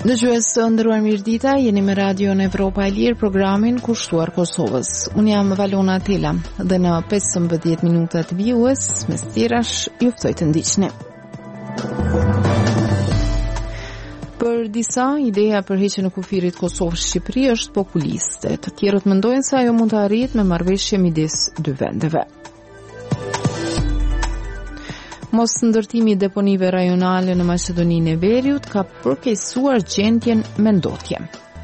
Dëgjues të nderuar, mirëdita, jeni me Radion Evropa e Lirë, programin kushtuar Kosovës. Unë jam Valona Tela dhe në 15 minuta të vijues, mes tjerash, ju ftoj të ndiqni. Për disa, ideja për heqjen e kufirit Kosovë-Shqipëri është populiste. Të tjerët mendojnë se ajo mund të arrihet me marrëveshje midis dy vendeve. Mos ndërtimi i deponive rajonale në Maqedoninë e Veriut ka përkeqësuar gjendjen me ndotje.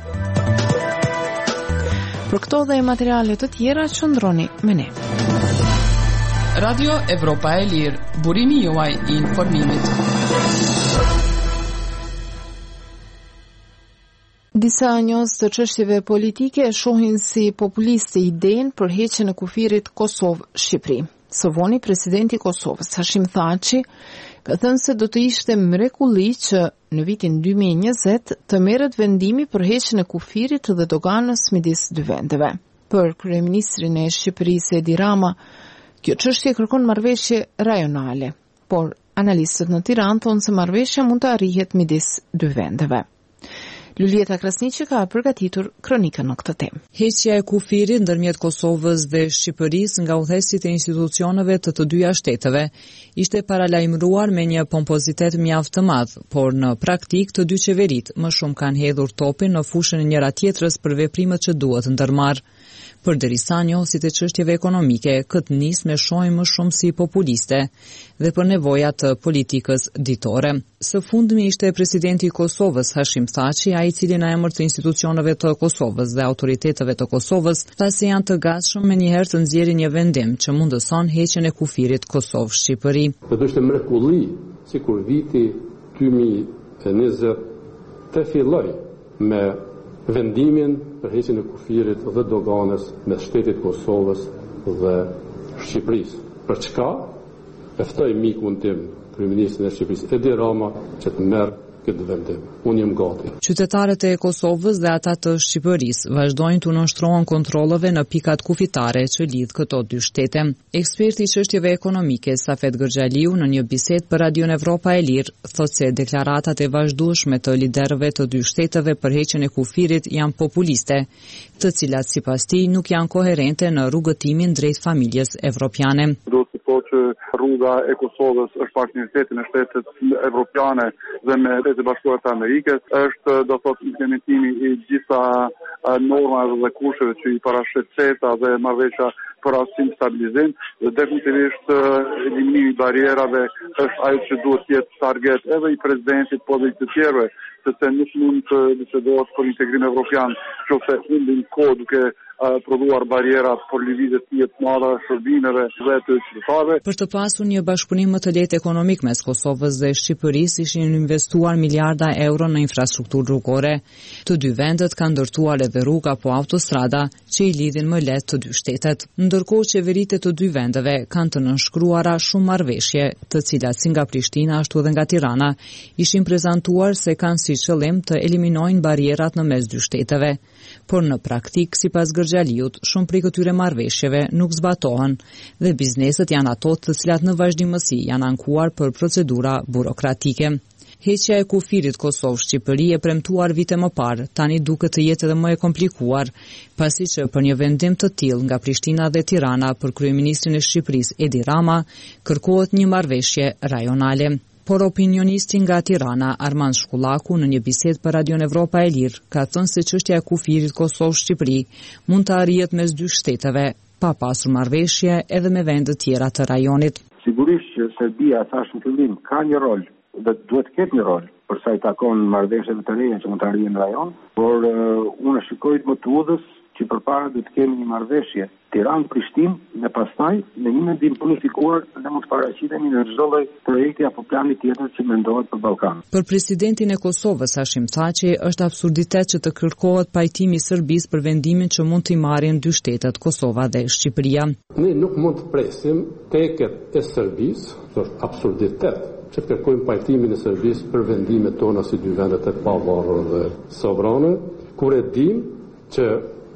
Për këto dhe materiale të tjera qëndroni me ne. Radio Evropa e Lirë, burimi juaj i informimit. Disa njohës të çështjeve politike shohin si populiste idenë për heqjen e kufirit Kosovë-Shqipëri. Së voni, presidenti i Kosovës, Hashim Thaçi, ka thënë se do të ishte mrekulli që në vitin 2020 të merret vendimi për heqjen e kufirit dhe doganës midis dy vendeve. Për kryeministrin e Shqipërisë Edi Rama, kjo çështje kërkon marrëveshje rajonale, por analistët në Tiranë thonë se marrëveshja mund të arrihet midis dy vendeve. Lulieta Krasniqi ka përgatitur kronikën në këtë temë. Heqja e kufirit ndërmjet Kosovës dhe Shqipërisë nga udhëheqësit e institucioneve të dyja shteteve ishte paralajmëruar me një pompozitet mjaft të madh, por në praktik të dy qeveritë më shumë kanë hedhur topin në fushën e njëra tjetrës për veprimet që duhet ndërmarrë. Përderisa njohësit e çështjeve ekonomike këtë nismë e shohin më shumë si populiste dhe për nevoja të politikës ditore. Së fundmi ishte presidenti i Kosovës Hashim Thaçi, ai i cili në emër të institucioneve të Kosovës dhe autoriteteve të Kosovës tha se janë të gatshëm me njëherë të nxjerrin një vendim që mundëson heqjen e kufirit Kosovë-Shqipëri. Do të ishte mrekulli sikur viti 2020 të filloj me vendimin për heqjen e kufirit dhe doganës mes shtetit Kosovës dhe Shqipërisë. Për çka? E ftoj mikun tim, kryeministrin e Shqipërisë Edi Rama, që të merr këtë vendim. Unë jam gati. Qytetarët e Kosovës dhe ata të Shqipërisë vazhdojnë të nënshtrohen kontrolleve në pikat kufitare që lidh këto dy shtete. Eksperti i çështjeve ekonomike Safet Gërxhaliu në një bisedë për Radion Evropa e Lirë thotë se deklaratat e vazhdueshme të liderëve të dy shteteve për heqjen e kufirit janë populiste, të cilat sipas tij nuk janë koherente në rrugëtimin drejt familjes evropiane. Që rruga e Kosovës është bashkënjëriteti në shtetet evropiane dhe me Shtetet e Bashkuara të Amerikës, është do thotë implementimi i gjitha normave dhe kusheve që i parashit CETA dhe marrëveshja për asim stabilizim, dhe definitivisht eliminimi i barierave është ajo që duhet të jetë target edhe i presidentit po dhe i të tjerëve, sepse nuk mund të bisedohet për integrim evropian, nëse humbim kohë duke prodhuar bariera për lëvizje të mëdha shërbimeve dhe të qytetarëve. Për të pasur një bashkëpunim më të lehtë ekonomik mes Kosovës dhe Shqipërisë, ishin investuar miliarda euro në infrastrukturë rrugore. Të dy vendet kanë ndërtuar edhe rruga apo autostrada që i lidhin më lehtë të dy shtetet. Ndërkohë qeveritë të dy vendeve kanë të nënshkruara shumë marrëveshje, të cilat si nga Prishtina ashtu edhe nga Tirana ishin prezantuar se kanë si qëllim të eliminojnë barierat në mes dy shteteve. Por në praktik, sipas Gërxhaliut, shumë prej këtyre marrëveshjeve nuk zbatohen dhe bizneset janë ato të cilat në vazhdimësi janë ankuar për procedura burokratike. Heqja e kufirit Kosovë-Shqipëri e premtuar vite më parë, tani duket të jetë edhe më e komplikuar, pasi që për një vendim të tillë nga Prishtina dhe Tirana për kryeministrin e Shqipërisë Edi Rama, kërkohet një marrëveshje rajonale. Por opinionisti nga Tirana, Armand Shkullaku, në një bisedë për Radion Evropa e Lirë, ka thënë se çështja e kufirit Kosovë-Shqipëri mund të arrihet mes dy shteteve, pa pasur marrëveshje edhe me vende tjera të rajonit. Sigurisht që Serbia, thash në fillim, ka një rol dhe duhet të ketë një rol për sa i takon marrëveshjeve të reja që mund të arrihen në rajon, por unë shikoj më të udhës që përpara do të kemi një marrëveshje Tiranë-Prishtinë dhe pastaj në një mendim planifikor dhe mund të paraqitemi në çdo lloj projekti apo plani tjetër që mendohet për Ballkan. Për presidentin e Kosovës Hashim Thaçi është absurditet që të kërkohet pajtimi i Serbisë për vendimin që mund t'i marrin dy shtetet Kosova dhe Shqipëria. Ne nuk mund të presim teket e Serbisë, është absurditet që të kërkojmë pajtimin e Serbisë për vendimet tona si dy vendet e pavarura dhe sovrane, kur e dim që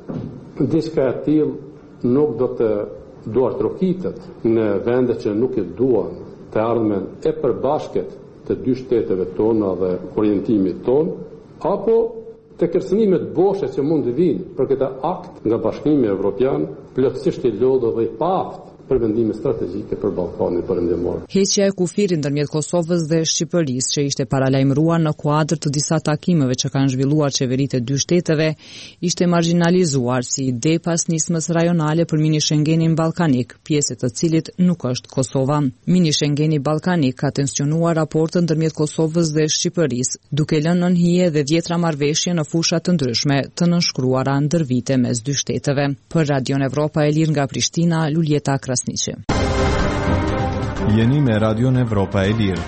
diçka e tillë nuk do të duartrokitet në vende që nuk e duan të ardhmen e përbashkët të dy shteteve tona dhe orientimit ton, apo të kërcënimet boshe që mund të vinë për këtë akt nga Bashkimi Evropian, plotësisht i lodhur dhe i paaft për vendime strategjike për Ballkanin Perëndimor. Heqja e kufirit ndërmjet Kosovës dhe Shqipërisë, që ishte paralajmëruar në kuadër të disa takimeve që kanë zhvilluar qeveritë e dy shteteve, ishte marginalizuar si ide pas nismës rajonale për mini Schengenin ballkanik, pjesë të cilit nuk është Kosova. Mini Schengeni ballkanik ka tensionuar raportet ndërmjet Kosovës dhe Shqipërisë, duke lënë nën hije dhe dhjetra marrëveshje në fusha të ndryshme të nënshkruara ndër vite mes dy shteteve. Për Radion Evropa e Lirë nga Prishtina, Luljeta Krasniqi. Jeni me Radion Evropa e Lirë.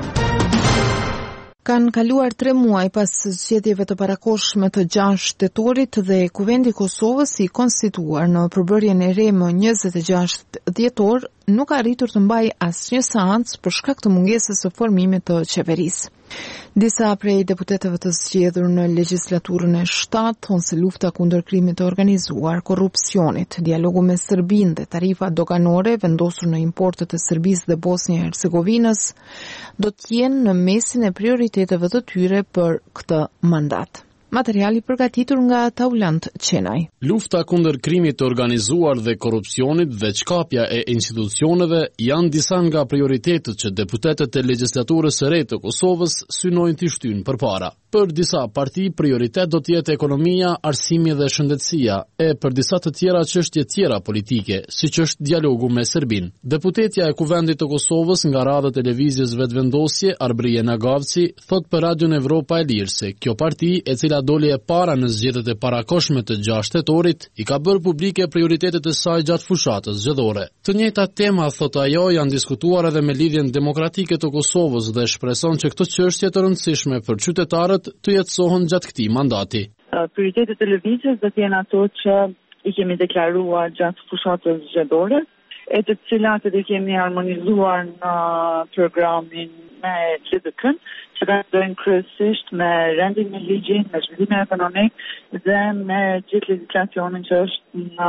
Kanë kaluar 3 muaj pas zgjedhjeve të parakohshme të 6 shtetorit dhe Kuvendi i Kosovës, i konstituar në përbërjen e re më 26 dhjetor, nuk ka arritur të mbajë asnjë seancë për shkak të mungesës së formimit të qeverisë. Disa prej deputetëve të zgjedhur në legjislaturën e 7 thonë se lufta kundër krimit të organizuar, korrupsionit, dialogu me Serbinë dhe tarifa doganore vendosur në importet e Serbisë dhe Bosnjë e Hercegovinës do të jenë në mesin e prioriteteve të tyre për këtë mandat. Materiali përgatitur nga Taulant Qenaj. Lufta kundër krimit të organizuar dhe korrupsionit dhe çkapja e institucioneve janë disa nga prioritetet që deputetët e legjislaturës së re të Kosovës synojnë t'i shtyjnë përpara. Për disa parti, prioritet do të jetë ekonomia, arsimi dhe shëndetësia, e për disa të tjera çështje tjera politike, siç është dialogu me Serbinë. Deputetja e Kuvendit të Kosovës nga radha e televizjes Vetvendosje, Arbrije Nagavci, thot për Radion Evropa e Lirë se kjo parti, e cila doli e para në zgjedhjet e parakohshme të 6 shtetorit, i ka bërë publike prioritetet e saj gjatë fushatës zgjedhore. Të njëjtat tema, thot ajo, janë diskutuar edhe me lidhjen demokratike të Kosovës dhe shpreson që këto çështje të rëndësishme për qytetarët të jetësohen gjatë këtij mandati. Prioritetet e lëvizjes do të jenë ato që i kemi deklaruar gjatë fushatës zgjedhore, e të cilat e kemi harmonizuar në programin me LDK-n, që kanë kryesisht me rendimin e ligjit, me zhvillimin ekonomik dhe me gjithë legjislacionin që është në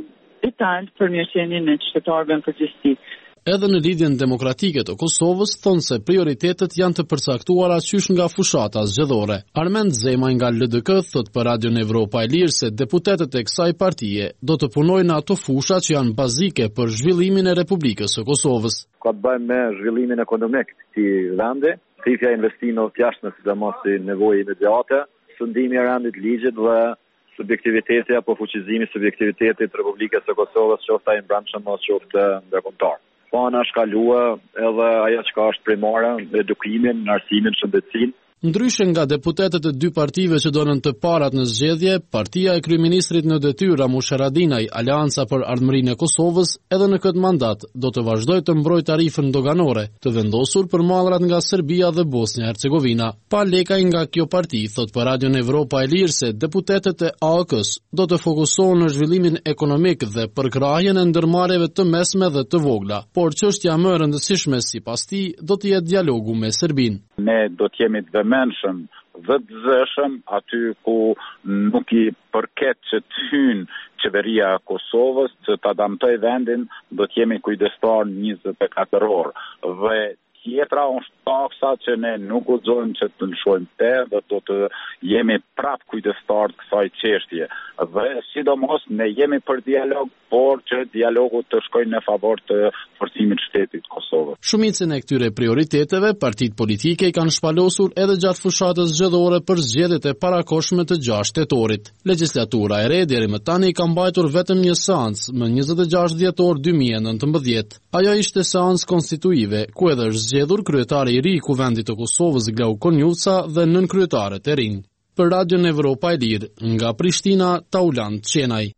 detaj për mirëqenien e qytetarëve në përgjithësi. Edhe në lidhjen demokratike të Kosovës thonë se prioritetet janë të përcaktuara qysh nga fushata zgjedhore. Armend Zemaj nga LDK thot për Radion Evropa e Lirë se deputetët e kësaj partie do të punojnë në ato fusha që janë bazike për zhvillimin e Republikës së Kosovës. Ka të bëjmë me zhvillimin ekonomik të këtij vendi, thithja investimeve të jashtme, sidomos si nevojë imediate, sundimi i rendit ligjit dhe subjektiviteti apo fuqizimi i subjektivitetit të Republikës së Kosovës, qoftë ai brendshëm ose qoftë ndërkombëtar. Pana shkalua edhe ajo që është primare, edukimin, arsimin, shëndetësinë. Ndryshe nga deputetët e dy partive që donën të parat në zgjedhje, partia e kryeministrit në detyrë Ramush Haradinaj, Aleanca për Ardhmërinë e Kosovës, edhe në këtë mandat do të vazhdojë të mbrojë tarifën doganore, të vendosur për mallrat nga Serbia dhe Bosnja e Hercegovina. Pa lekaj nga kjo parti, thot për Radion Evropa e Lirë se deputetët e AOK-s do të fokusohen në zhvillimin ekonomik dhe përkrahjen e ndërmarrjeve të mesme dhe të vogla, por çështja më e rëndësishme sipas tij do të jetë dialogu me Serbinë. Ne do të jemi të vëmendshëm dhe të zëshëm aty ku nuk i përket që të hynë qeveria e Kosovës, që ta damtoj vendin, do të jemi kujdestar 24 orë. Dhe tjetra është taksa që ne nuk guxojmë që të lëshojmë te dhe do të jemi prap kujdestar të kësaj çështje. Dhe sidomos ne jemi për dialog, por që dialogu të shkojnë në favor të forcimit shtetit Kosovës. Shumicën e këtyre prioriteteve, partitë politike i kanë shpalosur edhe gjatë fushatës zgjedhore për zgjedhjet e parakohshme të 6 shtetorit. Legjislatura e re deri më tani ka mbajtur vetëm një seancë më 26 dhjetor 2019. Ajo ishte seancë konstituive, ku edhe është zgjedhur kryetari i ri i Kuvendit të Kosovës Glau Konjuca dhe nënkryetaret e rinj. Për Radion Evropa e Lirë, nga Prishtina, Taulant Qenaj.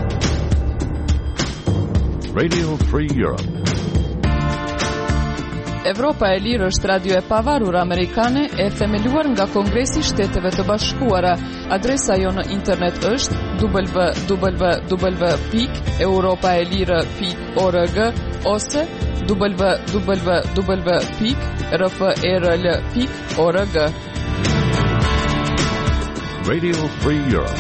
Radio Free Europe. Evropa e Lirë është radio e pavarur amerikane e themeluar nga Kongresi i Shteteve të Bashkuara. Adresa jo në internet është www.europaelire.org ose www.rfrl.org. Radio Free Europe.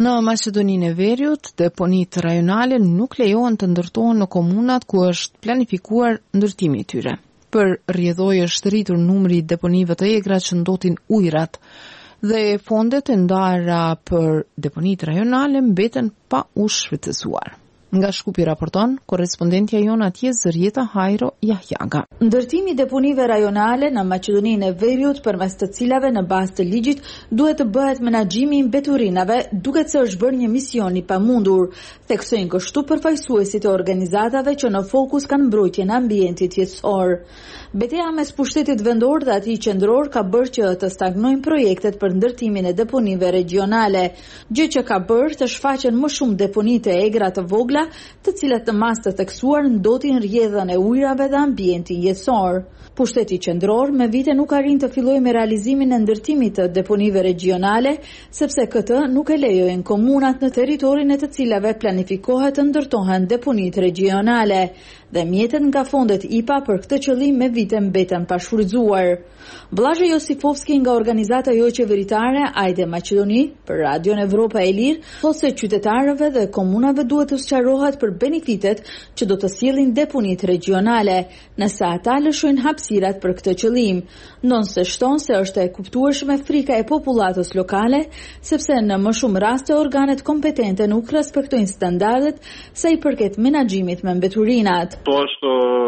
Në Maqedoninë e Veriut, deponitë rajonale nuk lejohen të ndërtohen në komunat ku është planifikuar ndërtimi i tyre. Për rrjedhoi është rritur numri i deponive të egra që ndotin ujërat dhe fondet e ndara për deponitë rajonale mbeten pa u shfrytëzuar. Nga Shkupi raporton korrespondentja jon atje Zërieta Hajro Jahjaga. Ndërtimi i deponive rajonale në Maqedoninë e Veriut përmes të cilave në bazë të ligjit duhet të bëhet menaxhimi i mbeturinave, duket se është bërë një mision i pamundur, theksojnë kështu përfaqësuesit e organizatave që në fokus kanë mbrojtjen e ambientit jetësor. Betejë mes pushtetit vendor dhe atij qendror ka bërë që të stagnojnë projektet për ndërtimin e deponive regionale, gjë që ka bërë të shfaqen më shumë deponi të egra të vogla, të cilat në mas të theksuar ndotin rrjedhën e ujrave dhe ambientin jetësor. Pushteti qendror me vite nuk arrin të fillojë me realizimin e ndërtimit të deponive regionale, sepse këtë nuk e lejojnë komunat në territorin e të cilave planifikohet të ndërtohen deponit regionale dhe mjetet nga fondet IPA për këtë qëllim me vite mbeten pa shfrytzuar. Vllazhe Josifovski nga organizata jo qeveritare Ajde Maqedoni për Radion Evropa e Lirë thotë se qytetarëve dhe komunave duhet të sqarohet për benefitet që do të sjellin deponit regionale, nëse ata lëshojnë hapësirat për këtë qëllim. Nonse shton se është e kuptueshme frika e popullatës lokale, sepse në më shumë raste organet kompetente nuk respektojnë standardet sa i përket menaxhimit me mbeturinat. Тоа што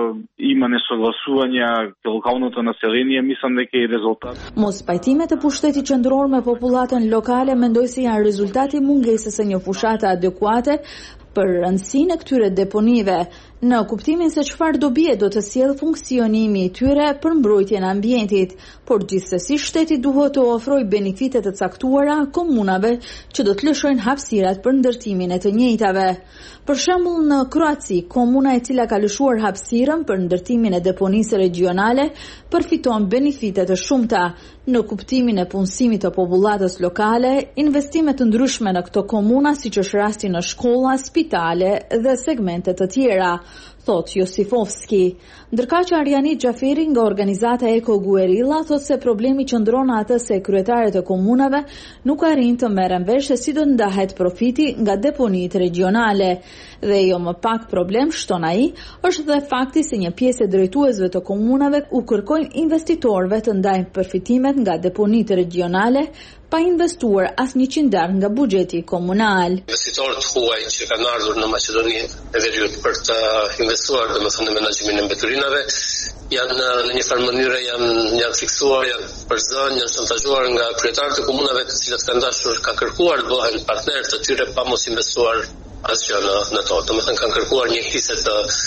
има несогласувања кај локалното население, мислам дека е резултат. Mos pajtimet e pushtetit qendror me popullatën lokale mendoj se janë rezultati mungesës së një fushate adekuate për rëndësinë e këtyre deponive, në kuptimin se çfarë dobi do të sjellë funksionimi i tyre për mbrojtjen e ambientit, por gjithsesi shteti duhet të ofrojë benefite të caktuara komunave që do të lëshojnë hapësirat për ndërtimin e të njëjtave. Për shembull, në Kroaci, komuna e cila ka lëshuar hapësirën për ndërtimin e deponisë regionale përfiton benefite të shumta në kuptimin e punësimit të popullatës lokale, investime të ndryshme në këto komuna, siç është rasti në shkolla, spitale dhe segmente të tjera, thot Josifovski. Ndërkaq që Arjanit Xhaferi nga organizata Eko Guerilla thot se problemi qëndron atë se kryetarët e komunave nuk arrin të merren vesh se si do ndahet profiti nga deponitë regionale. Dhe jo më pak problem, shton ai, është dhe fakti se një pjesë e drejtuesve të komunave u kërkojnë investitorëve të ndajnë përfitimet nga deponitë regionale pa investuar as 100 nga buxheti komunal. Investitorët huaj që kanë ardhur në Maqedoni e Veriut për të investuar domethënë në menaxhimin e mbeturinave janë në një farë mënyrë janë fiksuar, janë përzënë, janë shantazhuar nga kryetarët e komunave të cilët kanë dashur, kanë kërkuar të bëhen partnerë të tyre pa mos investuar asgjë në to. Domethënë kanë kërkuar një hise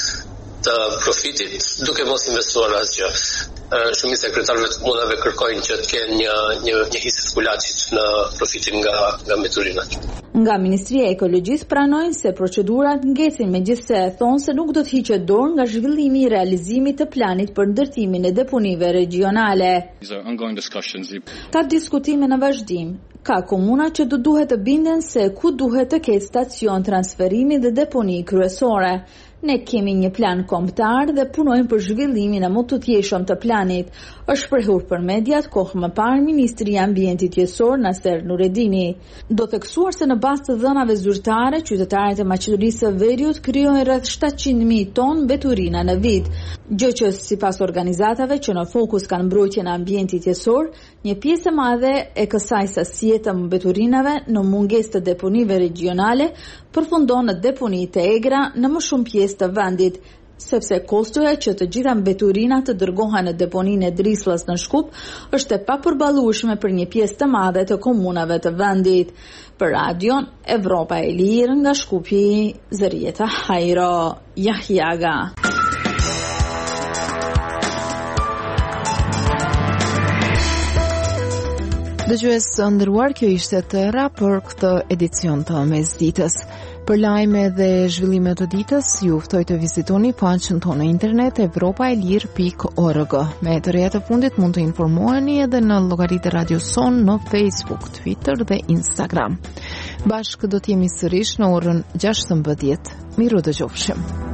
të profitit duke mos investuar asgjë. Shumica e kryetarëve të komunave kërkojnë që të kenë një hise të kulaçit në profitin nga mbeturinat. Nga Ministria e Ekologjisë pranojnë se procedurat ngecin, megjithse thonë se nuk do të hiqet dorë nga zhvillimi i realizimit të planit për ndërtimin e deponive regionale. Ka diskutime në vazhdim. Ka komuna që duhet të binden se ku duhet të ketë stacion transferimi dhe deponi kryesore. Ne kemi një plan kombëtar dhe punojmë për zhvillimin e më të thjeshëm të planit, është shprehur për mediat kohë më parë Ministri i Ambientit Jetësor Naser Nuredini. Do theksuar se në bazë të dhënave zyrtare, qytetarët e Maqedonisë së Veriut krijojnë rreth 700.000 ton mbeturina në vit, gjë që sipas organizatave që në fokus kanë mbrojtjen e ambientit jetësor, një pjesë e madhe e kësaj sasie të mbeturinave në mungesë të deponive regionale përfundon në deponi të egra në më shumë pjesë të vendit, sepse kostoja që të gjitha mbeturinat të dërgohen në deponinë e Drislës në Shkup është e papërballueshme për një pjesë të madhe të komunave të vendit. Për Radion Evropa e Lirë nga Shkupi, Zërieta Hajro Jahjaga. Dëgjues nderuar, kjo ishte tëra për këtë edicion të mesditës. Për lajme dhe zhvillime të ditës, ju ftoj të vizitoni faqen tonë në internet evropaelir.org. Me të reja të fundit mund të informoheni edhe në llogaritë Radio Son në Facebook, Twitter dhe Instagram. Bashkë do të jemi sërish në orën 16. Miru dëgjofshim.